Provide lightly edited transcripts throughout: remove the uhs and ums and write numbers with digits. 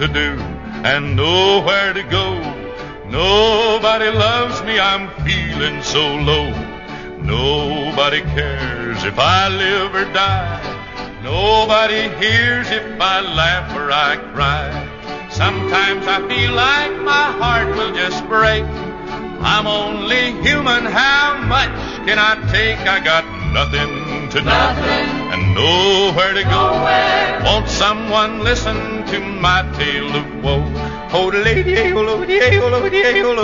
to do and nowhere to go. Nobody loves me, I'm feeling so low. Nobody cares if I live or die. Nobody hears if I laugh or I cry. Sometimes I feel like my heart will just break. I'm only human, how much can I take? I got nothing to do and nowhere to go. Won't someone listen to my tale of woe? Oh, the lady, oh, the lady, oh, the lady, oh,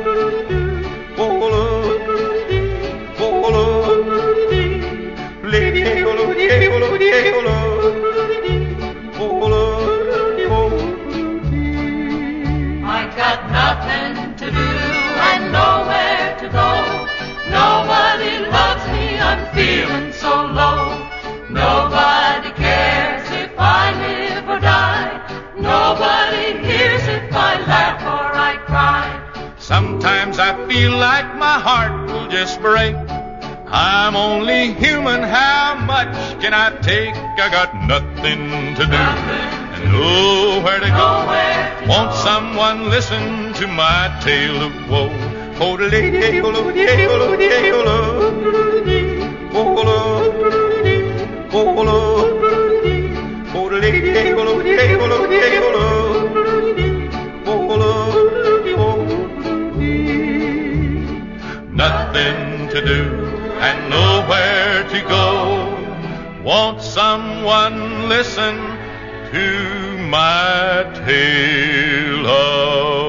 I got nothing to do and nowhere to go. Nobody loves me, I'm feeling so low. Nobody cares if I live or die. Nobody hears if I laugh or I cry. Sometimes I feel like my heart will just break. I'm only human, how much can I take? I got nothing to do and nowhere to go. Won't someone listen to my tale of woe? Oh, the lady, oh, the lady, oh, the lady, oh, the lady, oh, the lady, oh, the lady, oh, the lady, oh, the lady, oh, the lady. Nothing to do and nowhere to go. Won't someone listen to my tale of